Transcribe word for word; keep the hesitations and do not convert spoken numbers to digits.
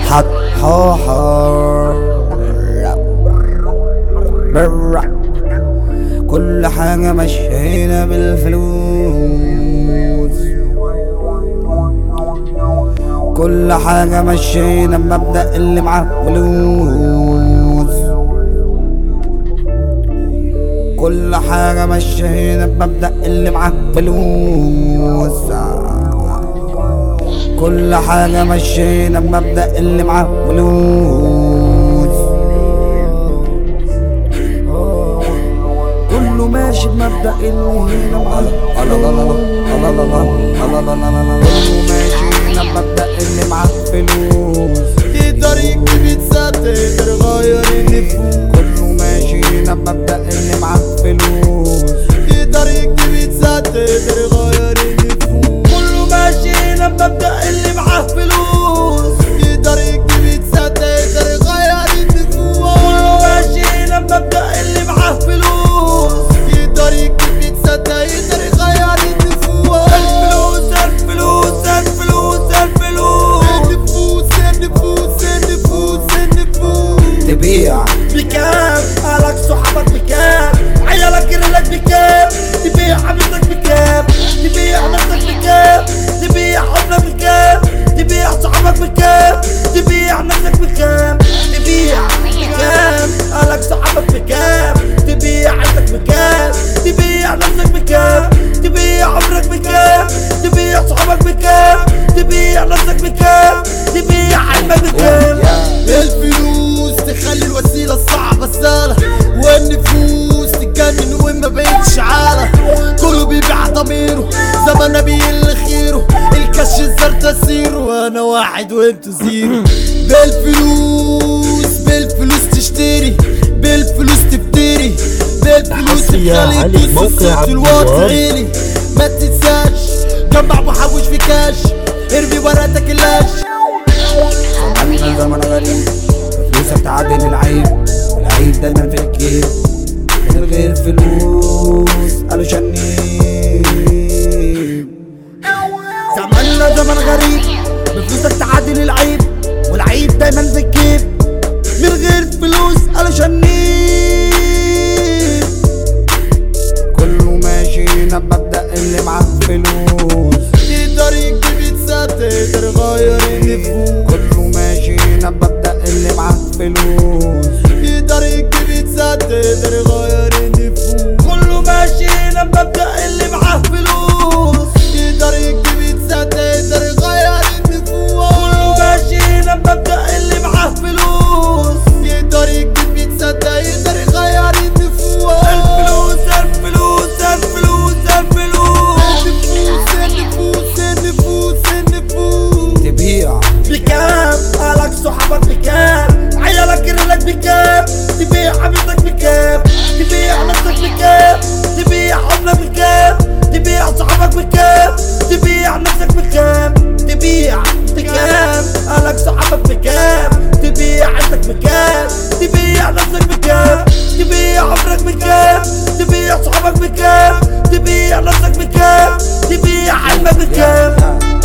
هتحاحر كل حاجة مشينا بالفلوس، كل حاجة مشينا بمبدأ اللي معاه فلوس، كل حاجة مشينا بمبدأ اللي معاه فلوس، كل حاجة مشينا بمبدأ اللي معاه فلوس، كله ماشي بمبدأ اللي هنا معاه فلوس، كله ماشينا بمبدأ اللي معاه فلوس، تقدر يكتب يتسد تقدر يغير النفوس، كله ماشينا بمبدأ اللي معاه فلوس، تقدر يكتب يتسد تقدر يغير النفوس، كله ماشينا بمبدأ اللي معاه فلوس، تقدر يكتب يتسد تقدر يغير النفوس، كله ماشينا بمبدأ اللي معاه فلوس، تقدر يكتب يتسد تقدر يغير النفوس، الفلوس الفلوس الفلوس الفلوس النفوس النفوس النفوس النفوس تبيع بكام؟ أهلك صحابك بكام؟ عيالك رجلك بكام؟ تبيع حبيبتك بكام؟ تبيع نفسك بكام؟ تبيع حضنك بكام؟ تبيع صحابك بكام؟ تبيع نفسك بكام؟ تبيع بكام؟ أهلك صحابك بكام؟ تبيع عيلتك بكام؟ تبيع نفسك بكام؟ تبيع عمرك بكام؟ تبيع صحابك بكام؟ تبيع نفسك بكام؟ تبيع علمك بكام؟ الفلوس تخلي الوسيلة الصعبة سهلة، والنفوس تتجنن وما بقتش عالة، كله بيبيع ضميره زمن نبيل خيره، الكش الزر تسيره وانا واحد وانتو زيرو، بالفلوس بالفلوس تشتري، بالفلوس تفتري، بالفلوس تخلي تدوس الصوت الواطي عيني، ما تنساش جمع وحوش في كاش، ارمي ورقتك اللاش. عملنا زمن غريب فلوسك تعدل العيب، والعيب دايما في الجيب، من غير فلوس قالوا شنيب. زماننا زمن غريب بفلوسك تعدل العيب، والعيب دايما في الجيب، من غير فلوس قالوا شنيب، كله ماشينا بمبدأ اللي معاه فلوس، تقدر يكتب يتسد تقدر يغير النفوس، كله ماشينا بمبدأ اللي معاه فلوس، تقدر يكتب يتسد تقدر يغير النفوس، كله ماشينا بمبدأ اللي معاه فلوس، تقدر يكتب يتسد تقدر يغير النفوس، كله ماشينا بمبدأ اللي معاه فلوس، تقدر يكتب يتسد تقدر يغير النفوس، الفلوس الفلوس الفلوس الفلوس النفوس النفوس النفوس تبيع بكام؟ أهلك صحابك بكام؟ عيالك رجلك بكام؟ تبيع حبيبتك بكام؟ تبيع نفسك بكام؟ تبيع حضنك بكام؟ تبيع صحابك بكام؟ تبيع نفسك بكام؟ تبيع بكام؟ أهلك صحابك بكام؟ تبيع عيلتك بكام؟ تبيع نفسك بكام؟ تبيع عمرك بكام؟ تبيع صحابك بكام؟ تبيع نفسك بكام؟ تبيع علمك بكام؟